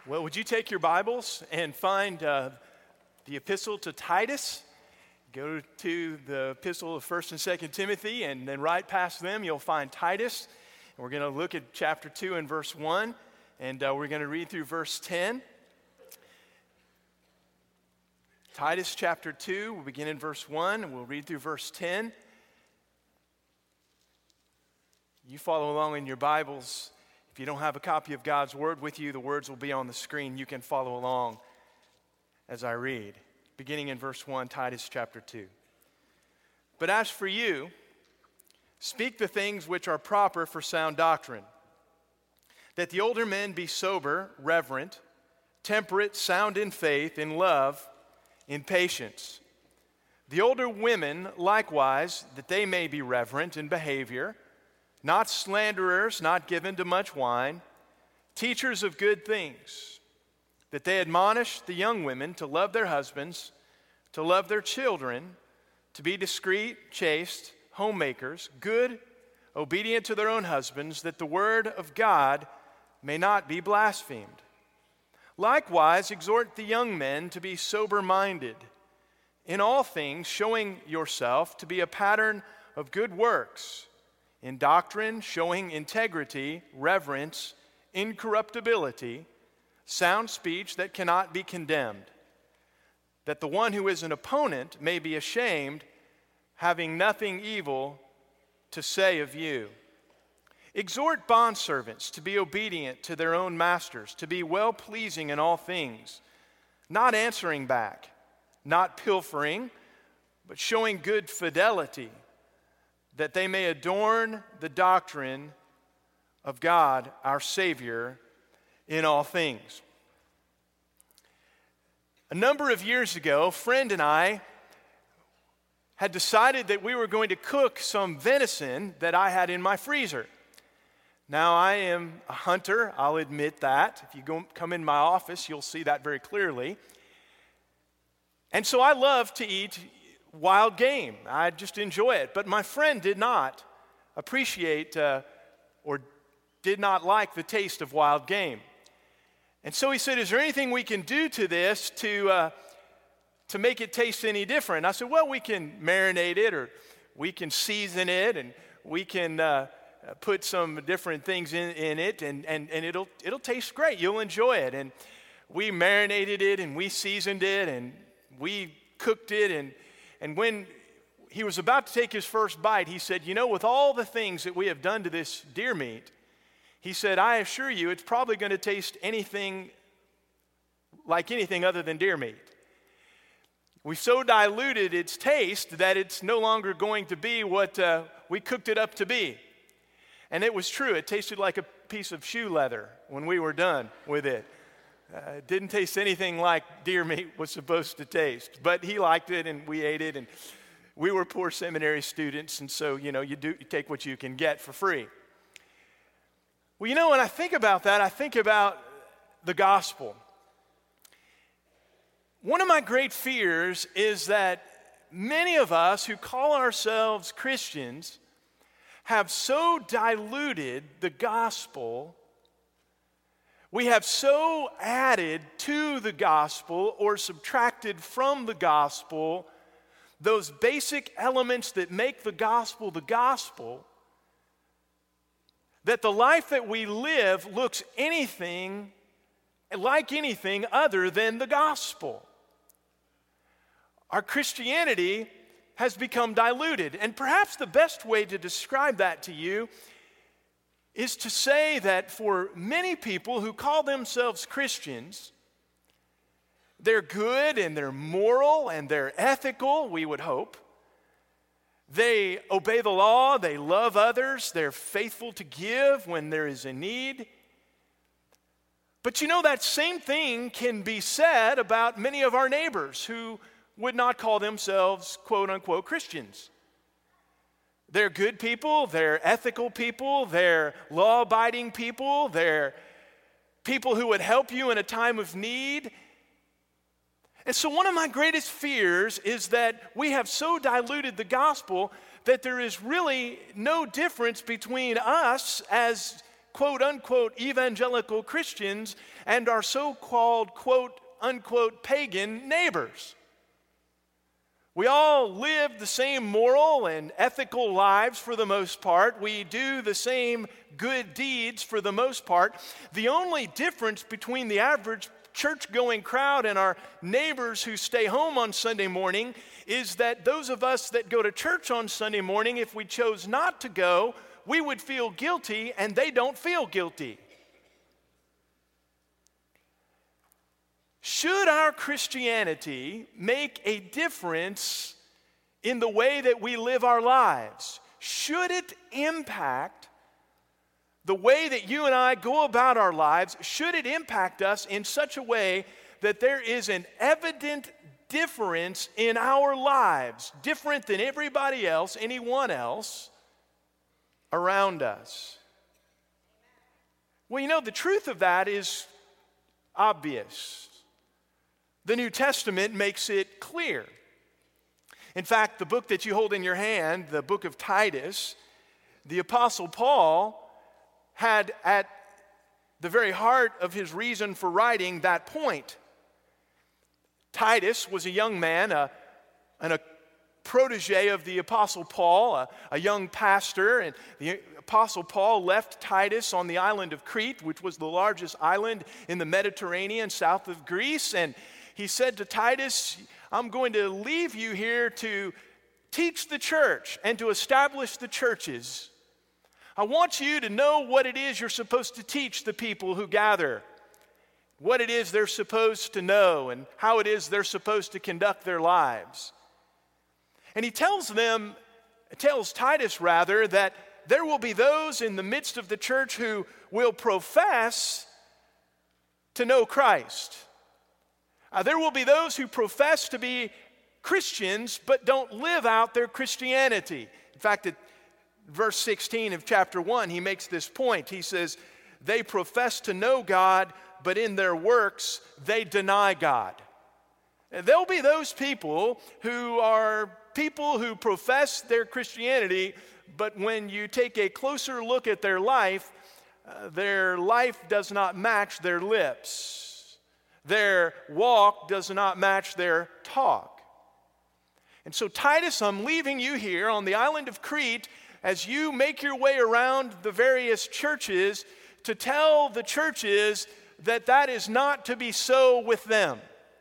Well, would you take your Bibles and find the epistle to Titus? Go to the epistle of 1st and 2nd Timothy, and then right past them you'll find Titus. And we're going to look at chapter 2 and verse 1, and we're going to read through verse 10. Titus chapter 2, we'll begin in verse 1, and we'll read through verse 10. You follow along in your Bibles. If you don't have a copy of God's Word with you, the words will be on the screen. You can follow along as I read. Beginning in verse 1, Titus chapter 2. But as for you, speak the things which are proper for sound doctrine, that the older men be sober, reverent, temperate, sound in faith, in love, in patience. The older women likewise, that they may be reverent in behavior, not slanderers, not given to much wine, teachers of good things, that they admonish the young women to love their husbands, to love their children, to be discreet, chaste, homemakers, good, obedient to their own husbands, that the word of God may not be blasphemed. Likewise, exhort the young men to be sober-minded, in all things showing yourself to be a pattern of good works, in doctrine, showing integrity, reverence, incorruptibility, sound speech that cannot be condemned, that the one who is an opponent may be ashamed, having nothing evil to say of you. Exhort bondservants to be obedient to their own masters, to be well-pleasing in all things, not answering back, not pilfering, but showing good fidelity, that they may adorn the doctrine of God, our Savior, in all things. A number of years ago, a friend and I had decided that we were going to cook some venison that I had in my freezer. Now, I am a hunter, I'll admit that. If you come in my office, you'll see that very clearly. And so I love to eat wild game. I just enjoy it. But my friend did not appreciate or did not like the taste of wild game. And so he said, is there anything we can do to this to make it taste any different? I said, well, we can marinate it, or we can season it, and we can put some different things in it, and it'll taste great. You'll enjoy it. And we marinated it, and we seasoned it, and we cooked it, and when he was about to take his first bite, he said, with all the things that we have done to this deer meat, he said, I assure you it's probably going to taste anything like anything other than deer meat. We've so diluted its taste that it's no longer going to be what we cooked it up to be. And it was true. It tasted like a piece of shoe leather when we were done with it. It didn't taste anything like deer meat was supposed to taste. But he liked it, and we ate it, and we were poor seminary students, and so, you take what you can get for free. Well, when I think about that, I think about the gospel. One of my great fears is that many of us who call ourselves Christians have so diluted the gospel, we have so added to the gospel or subtracted from the gospel those basic elements that make the gospel, that the life that we live looks anything like anything other than the gospel. Our Christianity has become diluted. And perhaps the best way to describe that to you is to say that for many people who call themselves Christians, they're good and they're moral and they're ethical, we would hope. They obey the law, they love others, they're faithful to give when there is a need. But that same thing can be said about many of our neighbors who would not call themselves quote-unquote Christians. They're good people, they're ethical people, they're law-abiding people, they're people who would help you in a time of need. And so one of my greatest fears is that we have so diluted the gospel that there is really no difference between us as quote-unquote evangelical Christians and our so-called quote-unquote pagan neighbors. We all live the same moral and ethical lives for the most part. We do the same good deeds for the most part. The only difference between the average church-going crowd and our neighbors who stay home on Sunday morning is that those of us that go to church on Sunday morning, if we chose not to go, we would feel guilty, and they don't feel guilty. Should our Christianity make a difference in the way that we live our lives? Should it impact the way that you and I go about our lives? Should it impact us in such a way that there is an evident difference in our lives, different than everybody else, anyone else around us? Well, you know, the truth of that is obvious. The New Testament makes it clear. In fact, the book that you hold in your hand, the book of Titus, the Apostle Paul had at the very heart of his reason for writing that point. Titus was a young man, and a protege of the Apostle Paul, a young pastor, and the Apostle Paul left Titus on the island of Crete, which was the largest island in the Mediterranean south of Greece, and he said to Titus, I'm going to leave you here to teach the church and to establish the churches. I want you to know what it is you're supposed to teach the people who gather, what it is they're supposed to know, and how it is they're supposed to conduct their lives. And he tells Titus that there will be those in the midst of the church who will profess to know Christ. There will be those who profess to be Christians but don't live out their Christianity. In fact, at verse 16 of chapter 1, he makes this point. He says, they profess to know God, but in their works they deny God. There'll be those people who profess their Christianity, but when you take a closer look at their life does not match their lips. Their walk does not match their talk. And so, Titus, I'm leaving you here on the island of Crete as you make your way around the various churches to tell the churches that is not to be so with them.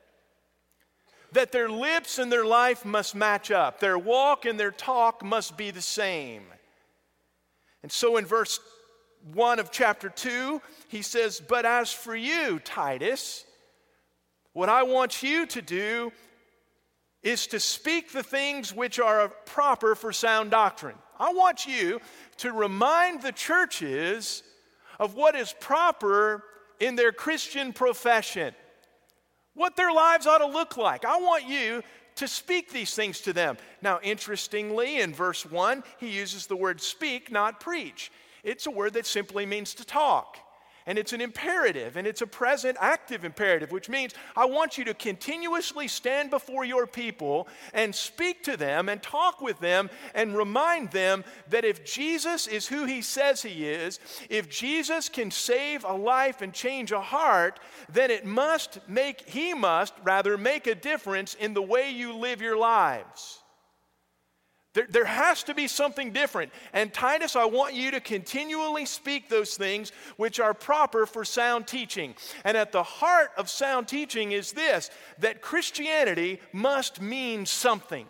That their lips and their life must match up. Their walk and their talk must be the same. And so in verse 1 of chapter 2, he says, but as for you, Titus, what I want you to do is to speak the things which are proper for sound doctrine. I want you to remind the churches of what is proper in their Christian profession, what their lives ought to look like. I want you to speak these things to them. Now, interestingly, in verse 1, he uses the word speak, not preach. It's a word that simply means to talk. And it's an imperative, and it's a present active imperative, which means I want you to continuously stand before your people and speak to them and talk with them and remind them that if Jesus is who he says he is, if Jesus can save a life and change a heart, then he must make a difference in the way you live your lives. There has to be something different. And Titus, I want you to continually speak those things which are proper for sound teaching. And at the heart of sound teaching is this, that Christianity must mean something.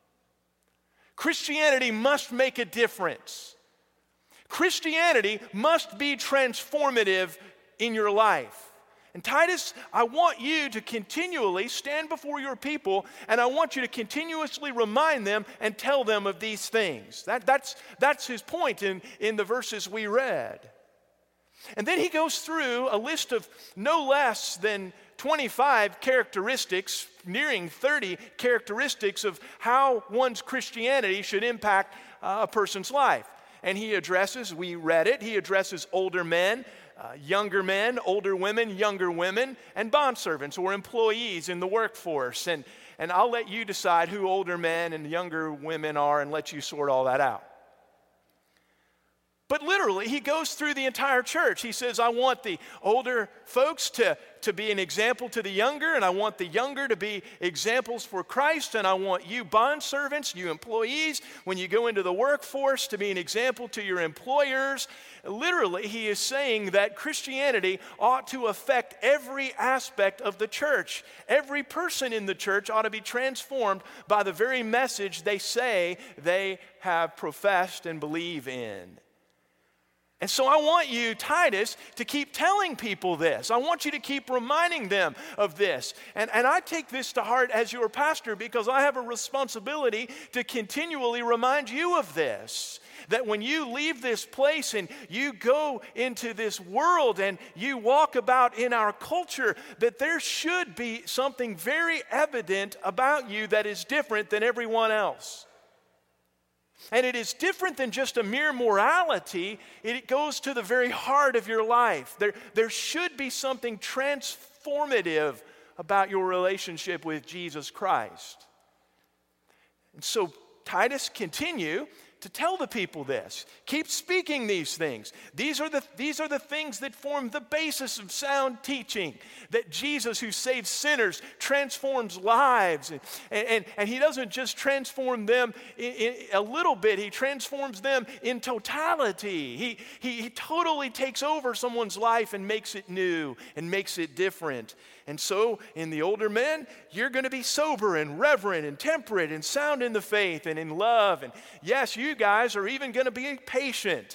Christianity must make a difference. Christianity must be transformative in your life. And Titus, I want you to continually stand before your people, and I want you to continuously remind them and tell them of these things. That's his point in the verses we read. And then he goes through a list of no less than 25 characteristics, nearing 30 characteristics of how one's Christianity should impact a person's life. And he addresses, we read it, he addresses older men, younger men, older women, younger women, and bondservants or employees in the workforce. And I'll let you decide who older men and younger women are and let you sort all that out. But literally, he goes through the entire church. He says, I want the older folks to be an example to the younger, and I want the younger to be examples for Christ, and I want you bondservants, you employees, when you go into the workforce, to be an example to your employers. Literally, he is saying that Christianity ought to affect every aspect of the church. Every person in the church ought to be transformed by the very message they say they have professed and believe in. And so I want you, Titus, to keep telling people this. I want you to keep reminding them of this. And I take this to heart as your pastor because I have a responsibility to continually remind you of this. That when you leave this place and you go into this world and you walk about in our culture, that there should be something very evident about you that is different than everyone else. And it is different than just a mere morality. It goes to the very heart of your life. There should be something transformative about your relationship with Jesus Christ. And so, Titus, continue to tell the people this. Keep speaking these things. These are the things that form the basis of sound teaching. That Jesus, who saves sinners, transforms lives. And he doesn't just transform them in a little bit. He transforms them in totality. He totally takes over someone's life and makes it new and makes it different. And so, in the older men, you're going to be sober and reverent and temperate and sound in the faith and in love. And yes, you guys are even going to be patient.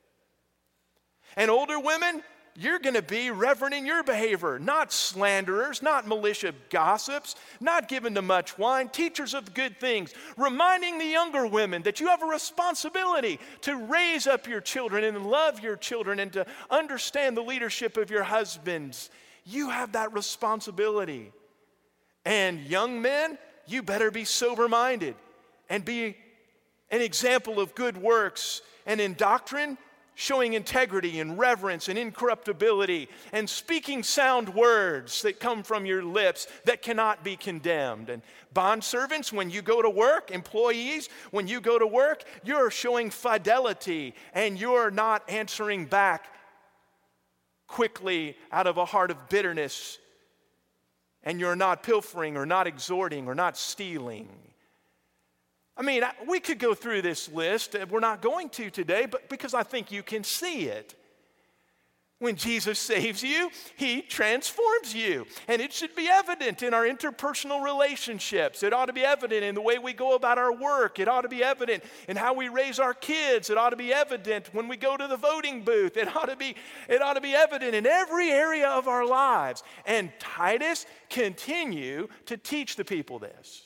And older women, you're going to be reverent in your behavior, not slanderers, not malicious gossips, not given to much wine, teachers of good things, reminding the younger women that you have a responsibility to raise up your children and love your children and to understand the leadership of your husbands. You have that responsibility. And young men, you better be sober-minded and be an example of good works. And in doctrine, showing integrity and reverence and incorruptibility and speaking sound words that come from your lips that cannot be condemned. And bondservants, when you go to work, employees, when you go to work, you're showing fidelity and you're not answering back quickly out of a heart of bitterness, and you're not pilfering or not exhorting or not stealing. I mean, we could go through this list. We're not going to today, but because I think you can see it. When Jesus saves you, he transforms you. And it should be evident in our interpersonal relationships. It ought to be evident in the way we go about our work. It ought to be evident in how we raise our kids. It ought to be evident when we go to the voting booth. It ought to be evident in every area of our lives. And Titus, continue to teach the people this.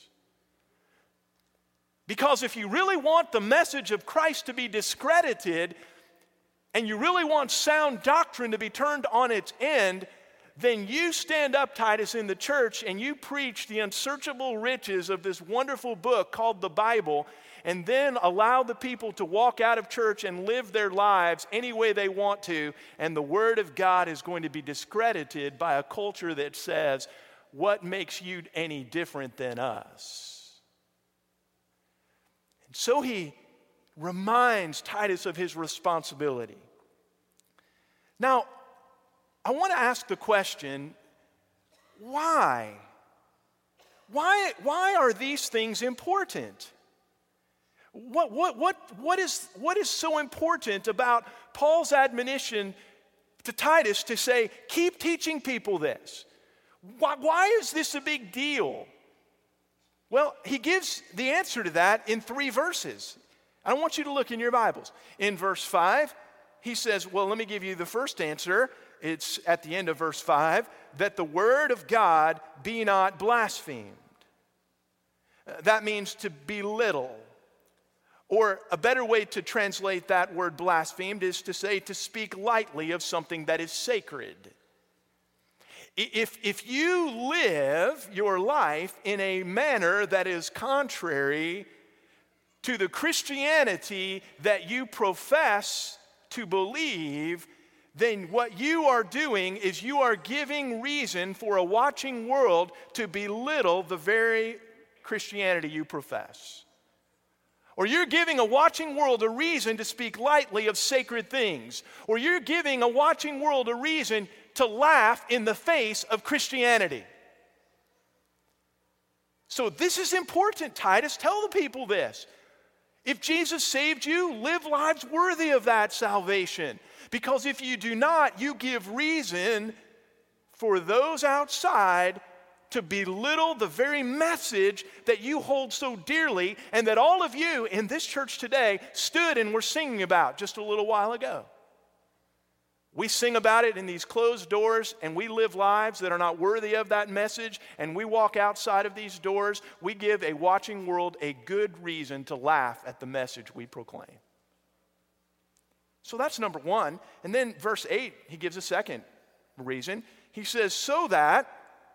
Because if you really want the message of Christ to be discredited, and you really want sound doctrine to be turned on its end, then you stand up, Titus, in the church and you preach the unsearchable riches of this wonderful book called the Bible, and then allow the people to walk out of church and live their lives any way they want to, and the Word of God is going to be discredited by a culture that says, what makes you any different than us? And so he reminds Titus of his responsibility. Now, I want to ask the question, why? Why are these things important? What is so important about Paul's admonition to Titus to say, keep teaching people this? Why is this a big deal? Well, he gives the answer to that in 3 verses. I want you to look in your Bibles. In verse 5, he says, well, let me give you the first answer. It's at the end of verse 5, that the word of God be not blasphemed. That means to belittle. Or a better way to translate that word blasphemed is to say to speak lightly of something that is sacred. If you live your life in a manner that is contrary to the Christianity that you profess to believe, then what you are doing is you are giving reason for a watching world to belittle the very Christianity you profess. Or you're giving a watching world a reason to speak lightly of sacred things. Or you're giving a watching world a reason to laugh in the face of Christianity. So this is important, Titus. Tell the people this. If Jesus saved you, live lives worthy of that salvation. Because if you do not, you give reason for those outside to belittle the very message that you hold so dearly and that all of you in this church today stood and were singing about just a little while ago. We sing about it in these closed doors, and we live lives that are not worthy of that message, and we walk outside of these doors. We give a watching world a good reason to laugh at the message we proclaim. So that's number one. And then verse 8, he gives a second reason. He says, so that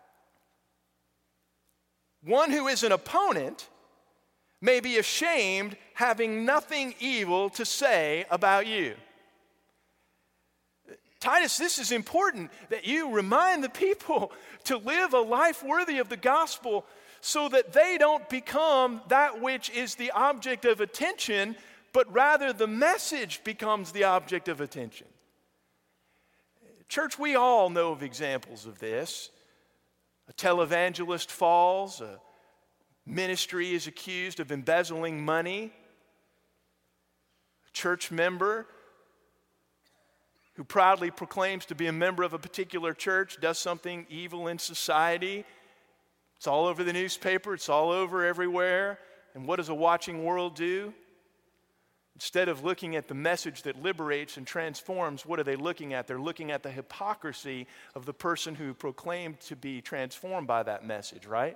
one who is an opponent may be ashamed, having nothing evil to say about you. Titus, this is important that you remind the people to live a life worthy of the gospel so that they don't become that which is the object of attention, but rather the message becomes the object of attention. Church, we all know of examples of this. A televangelist falls, a ministry is accused of embezzling money, a church member who proudly proclaims to be a member of a particular church does something evil in society. It's all over the newspaper, it's all over everywhere. And what does a watching world do? Instead of looking at the message that liberates and transforms, what are they looking at? They're looking at the hypocrisy of the person who proclaimed to be transformed by that message, right?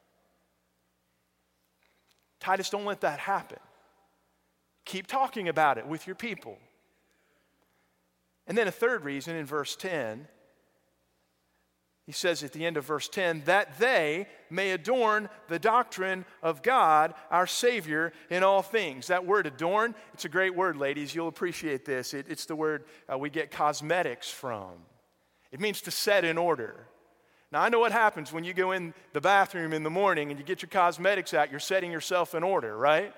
Titus, don't let that happen. Keep talking about it with your people. And then a third reason in verse 10, he says at the end of verse 10, that they may adorn the doctrine of God, our Savior, in all things. That word adorn, it's a great word, ladies. You'll appreciate this. It's the word we get cosmetics from. It means to set in order. Now, I know what happens when you go in the bathroom in the morning and you get your cosmetics out. You're setting yourself in order, right?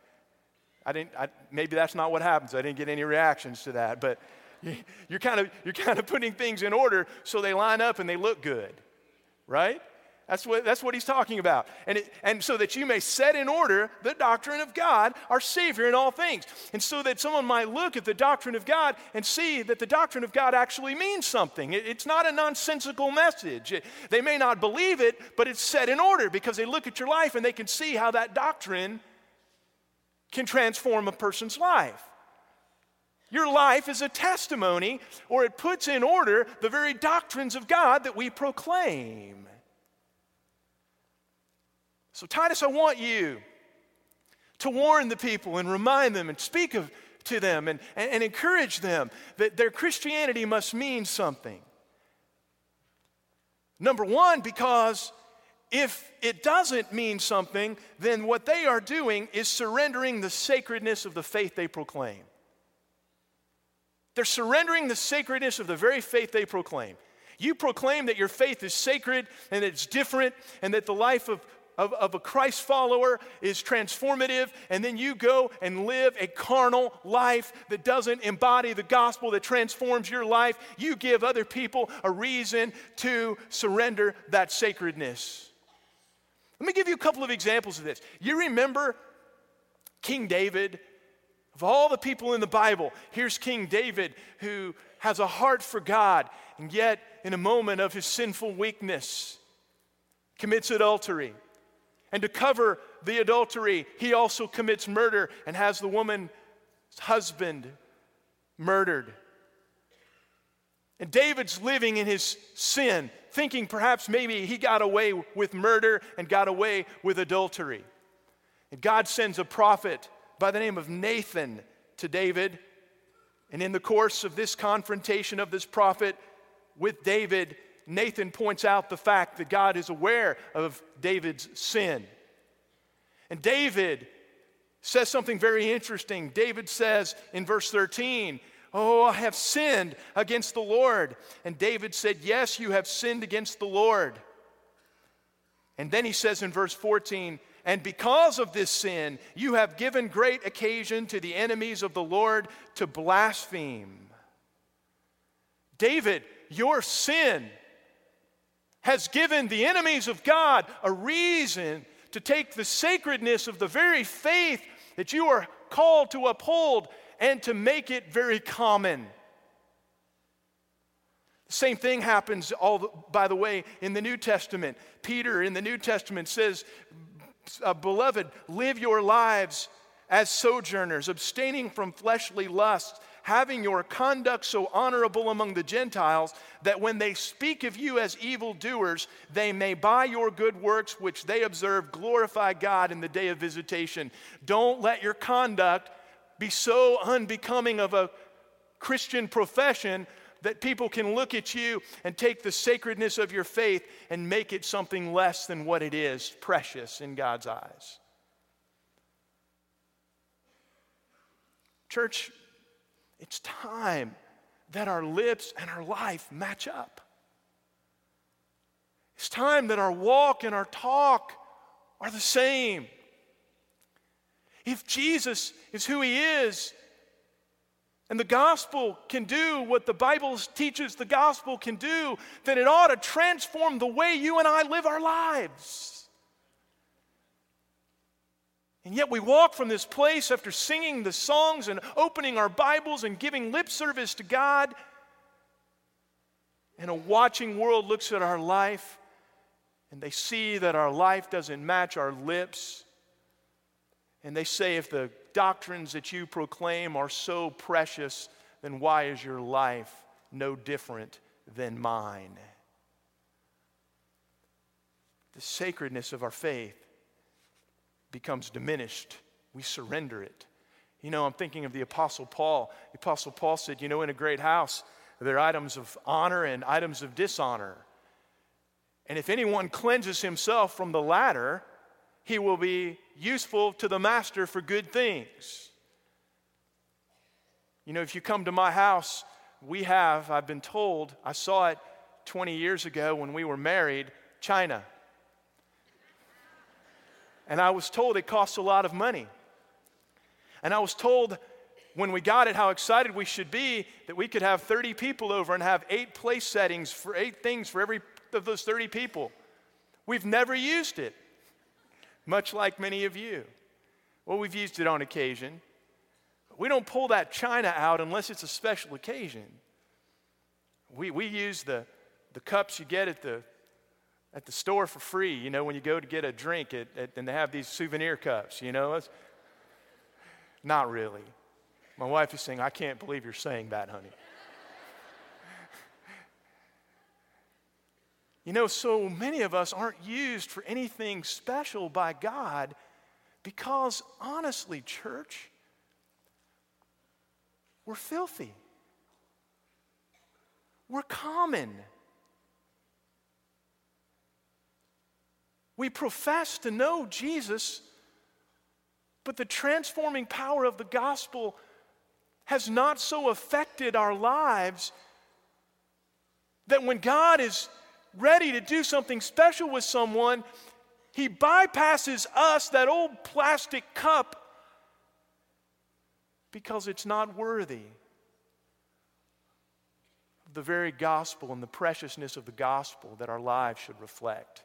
Maybe that's not what happens. I didn't get any reactions to that, but you're kind of putting things in order so they line up and they look good, right? That's what he's talking about. And so that you may set in order the doctrine of God, our Savior in all things. And so that someone might look at the doctrine of God and see that the doctrine of God actually means something. It's not a nonsensical message. They may not believe it, but it's set in order because they look at your life and they can see how that doctrine can transform a person's life. Your life is a testimony, or it puts in order the very doctrines of God that we proclaim. So Titus, I want you to warn the people and remind them and speak to them and encourage them that their Christianity must mean something. Number one, because if it doesn't mean something, then what they are doing is surrendering the sacredness of the faith they proclaim. They're surrendering the sacredness of the very faith they proclaim. You proclaim that your faith is sacred and that it's different and that the life of a Christ follower is transformative, and then you go and live a carnal life that doesn't embody the gospel that transforms your life. You give other people a reason to surrender that sacredness. Let me give you a couple of examples of this. You remember King David? Of all the people in the Bible, here's King David who has a heart for God, and yet in a moment of his sinful weakness, commits adultery. And to cover the adultery, he also commits murder and has the woman's husband murdered. And David's living in his sin, thinking perhaps maybe he got away with murder and got away with adultery. And God sends a prophet by the name of Nathan to David. And in the course of this confrontation of this prophet with David, Nathan points out the fact that God is aware of David's sin. And David says something very interesting. David says in verse 13, "Oh, I have sinned against the Lord." And David said, "Yes, you have sinned against the Lord." And then he says in verse 14, And because of this sin, you have given great occasion to the enemies of the Lord to blaspheme. David, your sin has given the enemies of God a reason to take the sacredness of the very faith that you are called to uphold and to make it very common. The same thing happens, by the way, in the New Testament. Peter in the New Testament says, beloved, live your lives as sojourners, abstaining from fleshly lusts, having your conduct so honorable among the Gentiles, that when they speak of you as evildoers, they may by your good works which they observe glorify God in the day of visitation. Don't let your conduct be so unbecoming of a Christian profession that people can look at you and take the sacredness of your faith and make it something less than what it is, precious in God's eyes. Church, it's time that our lips and our life match up. It's time that our walk and our talk are the same. If Jesus is who he is, and the gospel can do what the Bible teaches the gospel can do, then it ought to transform the way you and I live our lives. And yet we walk from this place after singing the songs and opening our Bibles and giving lip service to God, and a watching world looks at our life and they see that our life doesn't match our lips. And they say, if the doctrines that you proclaim are so precious, then why is your life no different than mine? The sacredness of our faith becomes diminished. We surrender it. You know, I'm thinking of the Apostle Paul. The Apostle Paul said, in a great house, there are items of honor and items of dishonor. And if anyone cleanses himself from the latter, he will be useful to the master for good things. If you come to my house, I've been told, I saw it 20 years ago when we were married, china. And I was told it costs a lot of money. And I was told when we got it how excited we should be that we could have 30 people over and have 8 place settings for 8 things for every of those 30 people. We've never used it. Much like many of you. Well, we've used it on occasion. We don't pull that china out unless it's a special occasion. We use the cups you get at the store for free, when you go to get a drink and they have these souvenir cups, Not really. My wife is saying, I can't believe you're saying that, honey. So many of us aren't used for anything special by God because, honestly, church, we're filthy. We're common. We profess to know Jesus, but the transforming power of the gospel has not so affected our lives that when God is ready to do something special with someone, he bypasses us, that old plastic cup, because it's not worthy of the very gospel and the preciousness of the gospel that our lives should reflect.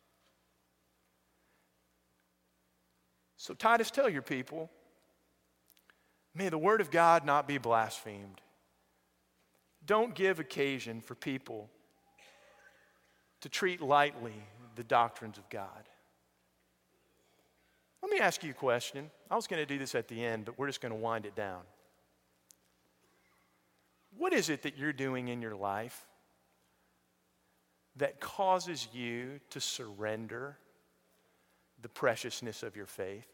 So Titus, tell your people, may the word of God not be blasphemed. Don't give occasion for people to treat lightly the doctrines of God. Let me ask you a question. I was going to do this at the end, but we're just going to wind it down. What is it that you're doing in your life that causes you to surrender the preciousness of your faith?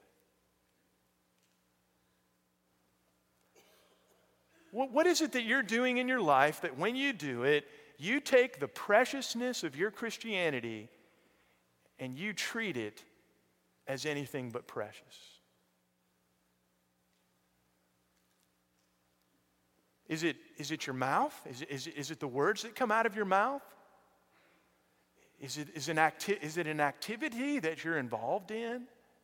What is it that you're doing in your life that when you do it, you take the preciousness of your Christianity and you treat it as anything but precious? Is it your mouth? Is it the words that come out of your mouth? Is it an activity that you're involved in?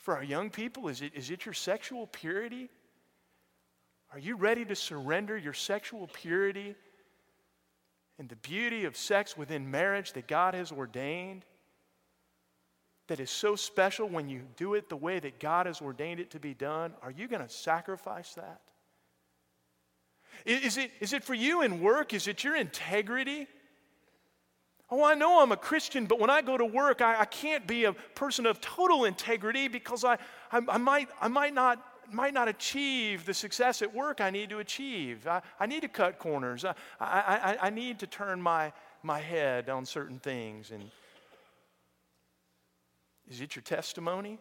For our young people, is it your sexual purity? Are you ready to surrender your sexual purity and the beauty of sex within marriage that God has ordained, that is so special when you do it the way that God has ordained it to be done? Are you going to sacrifice that? Is it for you in work? Is it your integrity? Oh, I know I'm a Christian, but when I go to work, I can't be a person of total integrity because I might not achieve the success at work I need to achieve. I need to cut corners. I need to turn my head on certain things. And is it your testimony?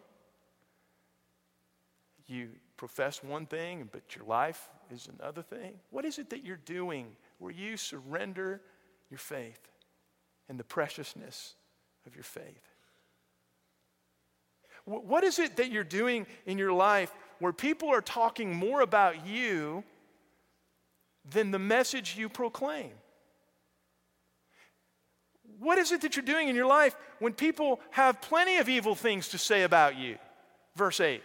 You profess one thing, but your life is another thing. What is it that you're doing where you surrender your faith and the preciousness of your faith? What is it that you're doing in your life where people are talking more about you than the message you proclaim? What is it that you're doing in your life when people have plenty of evil things to say about you? Verse 8.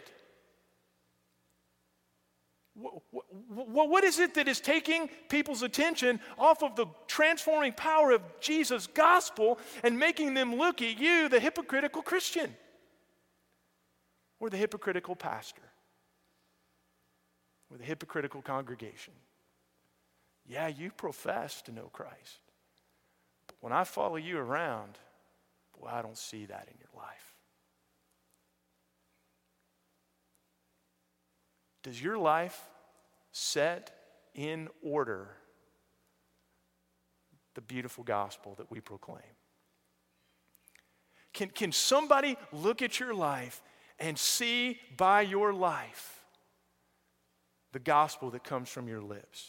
What is it that is taking people's attention off of the transforming power of Jesus' gospel and making them look at you, the hypocritical Christian, or the hypocritical pastor, or the hypocritical congregation? Yeah, you profess to know Christ, but when I follow you around, boy, I don't see that in your life. Does your life set in order the beautiful gospel that we proclaim? Can somebody look at your life and see by your life the gospel that comes from your lips?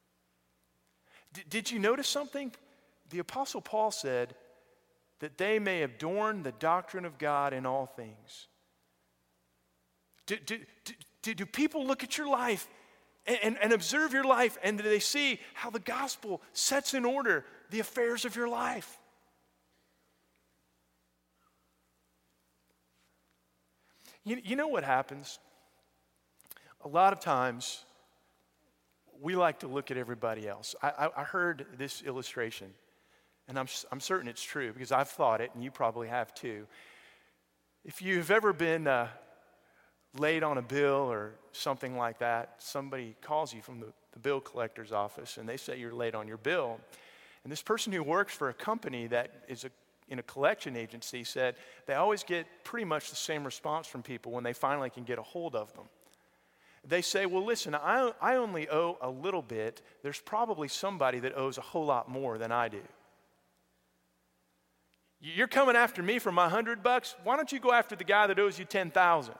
Did you notice something? The Apostle Paul said that they may adorn the doctrine of God in all things. Do people look at your life and observe your life, and do they see how the gospel sets in order the affairs of your life? You know what happens? A lot of times, we like to look at everybody else. I heard this illustration, and I'm certain it's true because I've thought it, and you probably have too. If you've ever been late on a bill or something like that, somebody calls you from the bill collector's office and they say you're late on your bill. And this person who works for a company that is in a collection agency said they always get pretty much the same response from people when they finally can get a hold of them. They say, well, listen, I only owe a little bit. There's probably somebody that owes a whole lot more than I do. You're coming after me for my $100? Why don't you go after the guy that owes you $10,000?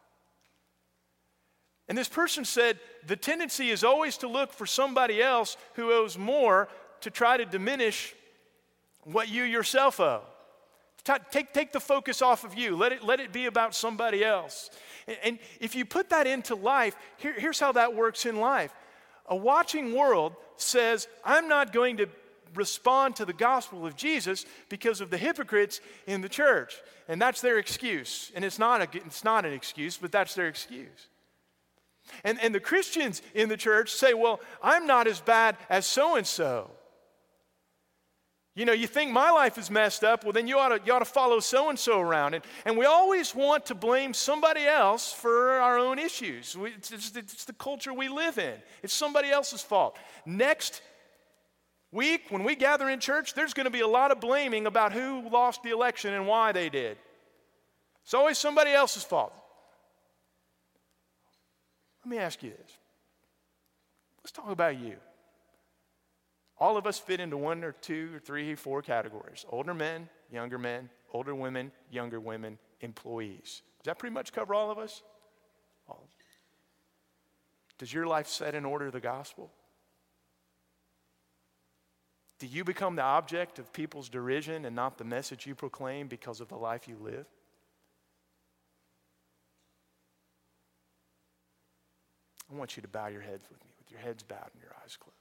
And this person said, the tendency is always to look for somebody else who owes more to try to diminish what you yourself owe. Take the focus off of you. Let it be about somebody else. And if you put that into life, here's how that works in life. A watching world says, I'm not going to respond to the gospel of Jesus because of the hypocrites in the church. And that's their excuse. And it's not an excuse, but that's their excuse. And the Christians in the church say, well, I'm not as bad as so-and-so. You know, you think my life is messed up, well, then you ought to follow so-and-so around. And we always want to blame somebody else for our own issues. It's the culture we live in. It's somebody else's fault. Next week, when we gather in church, there's going to be a lot of blaming about who lost the election and why they did. It's always somebody else's fault. Let me ask you this. Let's talk about you. All of us fit into one or two or three or four categories. Older men, older women, younger women, employees. Does that pretty much cover all of us? All. Does your life set in order the gospel? Do you become the object of people's derision and not the message you proclaim because of the life you live? I want you to bow your heads with me, with your heads bowed and your eyes closed.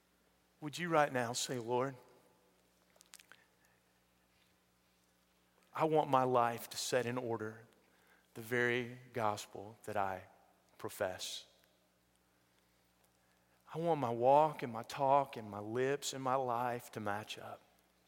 Would you right now say, Lord, I want my life to set in order the very gospel that I profess. I want my walk and my talk and my lips and my life to match up.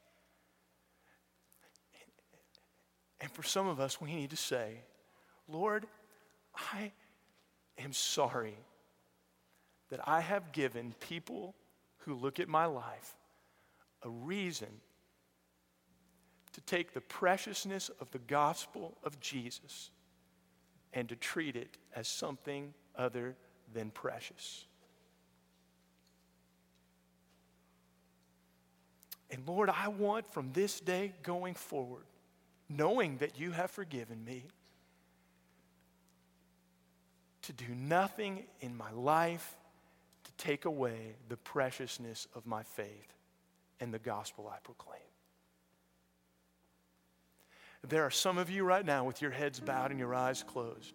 And for some of us, we need to say, Lord, I am sorry that I have given people who look at my life a reason to take the preciousness of the gospel of Jesus and to treat it as something other than precious. And Lord, I want from this day going forward, knowing that you have forgiven me, to do nothing in my life to take away the preciousness of my faith and the gospel I proclaim. There are some of you right now with your heads bowed and your eyes closed.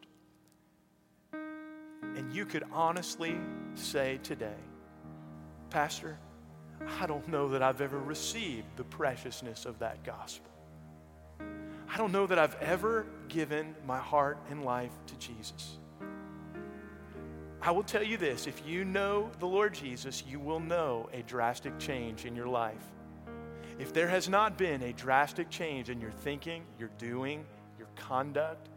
And you could honestly say today, Pastor, I don't know that I've ever received the preciousness of that gospel. I don't know that I've ever given my heart and life to Jesus. I will tell you this, if you know the Lord Jesus, you will know a drastic change in your life. If there has not been a drastic change in your thinking, your doing, your conduct,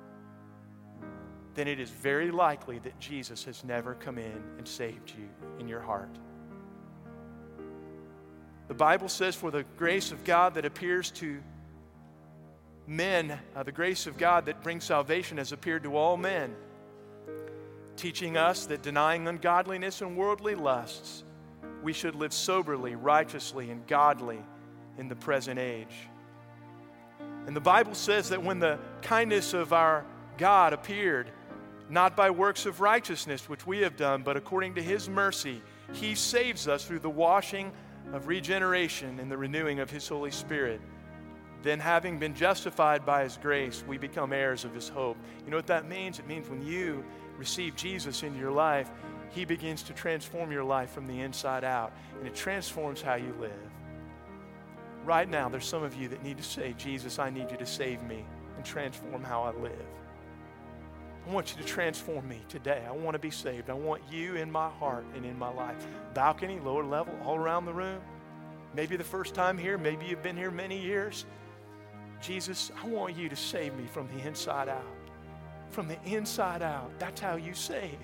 then it is very likely that Jesus has never come in and saved you in your heart. The Bible says, for the grace of God that appears to men, the grace of God that brings salvation has appeared to all men, teaching us that denying ungodliness and worldly lusts, we should live soberly, righteously, and godly in the present age. And the Bible says that when the kindness of our God appeared, not by works of righteousness which we have done, but according to His mercy, He saves us through the washing of regeneration and the renewing of His Holy Spirit. Then, having been justified by His grace, we become heirs of His hope. You know what that means? It means when you receive Jesus into your life, He begins to transform your life from the inside out, and it transforms how you live. Right now, there's some of you that need to say, Jesus, I need you to save me and transform how I live. I want you to transform me today. I want to be saved. I want you in my heart and in my life. Balcony, lower level, all around the room. Maybe the first time here, maybe you've been here many years. Jesus, I want you to save me from the inside out. From the inside out. That's how you save.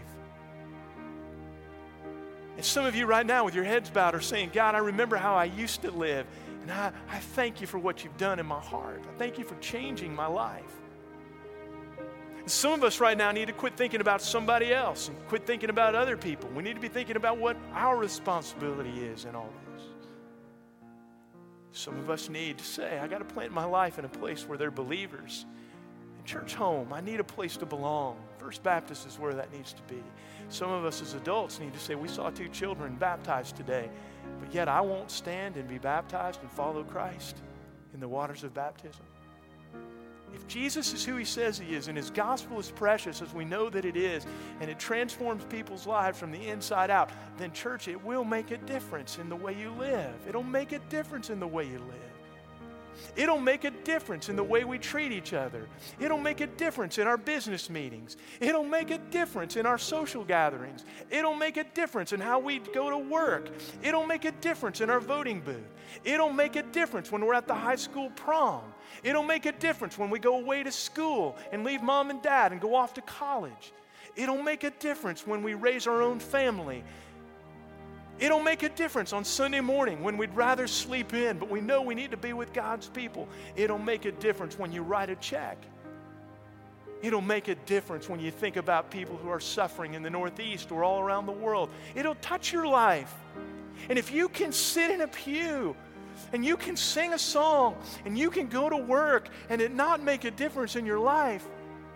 And some of you right now with your heads bowed are saying, God, I remember how I used to live. And I thank you for what you've done in my heart. I thank you for changing my life. And some of us right now need to quit thinking about somebody else and quit thinking about other people. We need to be thinking about what our responsibility is in all this. Some of us need to say, I got to plant my life in a place where they're believers. In church home, I need a place to belong. First Baptist is where that needs to be. Some of us as adults need to say, we saw 2 children baptized today, but yet I won't stand and be baptized and follow Christ in the waters of baptism. If Jesus is who He says He is, and His gospel is precious as we know that it is, and it transforms people's lives from the inside out, then church, it will make a difference in the way you live. It'll make a difference in the way you live. It'll make a difference in the way we treat each other. It'll make a difference in our business meetings. It'll make a difference in our social gatherings. It'll make a difference in how we go to work. It'll make a difference in our voting booth. It'll make a difference when we're at the high school prom. It'll make a difference when we go away to school and leave mom and dad and go off to college. It'll make a difference when we raise our own family. It'll make a difference on Sunday morning when we'd rather sleep in, but we know we need to be with God's people. It'll make a difference when you write a check. It'll make a difference when you think about people who are suffering in the Northeast or all around the world. It'll touch your life. And if you can sit in a pew and you can sing a song and you can go to work and it not make a difference in your life,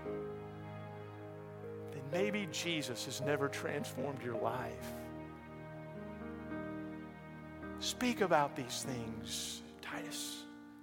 then maybe Jesus has never transformed your life. Speak about these things, Titus.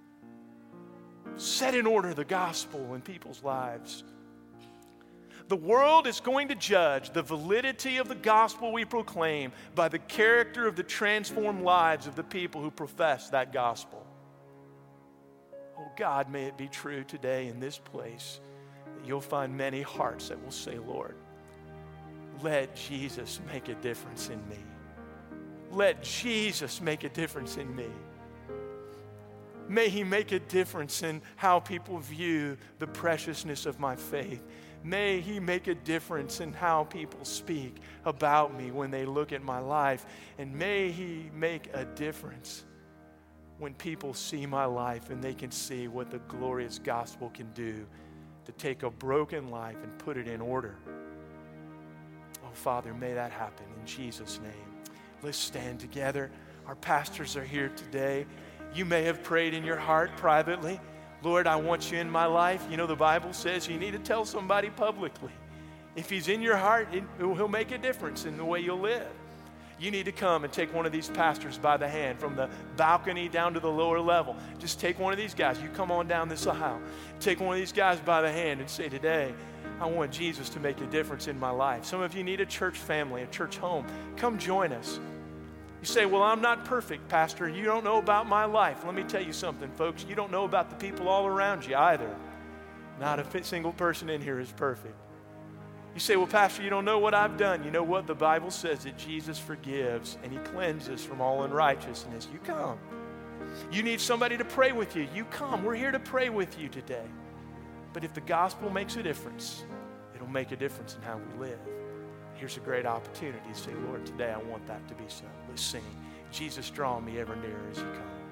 Set in order the gospel in people's lives. The world is going to judge the validity of the gospel we proclaim by the character of the transformed lives of the people who profess that gospel. Oh, Oh God, may it be true today in this place that you'll find many hearts that will say, Lord, let Jesus make a difference in me. Let Jesus make a difference in me. May he make a difference in how people view the preciousness of my faith. May he make a difference in how people speak about me when they look at my life. And may he make a difference when people see my life and they can see what the glorious gospel can do to take a broken life and put it in order. Oh, Father, may that happen in Jesus' name. Let's stand together. Our pastors are here today. You may have prayed in your heart privately, Lord, I want you in my life. You know, the Bible says you need to tell somebody publicly. If he's in your heart, he'll make a difference in the way you'll live. You need to come and take one of these pastors by the hand from the balcony down to the lower level. Just take one of these guys. You come on down this aisle. Take one of these guys by the hand and say, today, I want Jesus to make a difference in my life. Some of you need a church family, a church home. Come join us. You say, well, I'm not perfect, Pastor. You don't know about my life. Let me tell you something, folks. You don't know about the people all around you either. Not a single person in here is perfect. You say, well, Pastor, you don't know what I've done. You know what? The Bible says that Jesus forgives and he cleanses from all unrighteousness. You come. You need somebody to pray with you. You come. We're here to pray with you today. But if the gospel makes a difference, it'll make a difference in how we live. Here's a great opportunity to say, Lord, today I want that to be so. Let's sing. Jesus, draw me ever nearer as you come.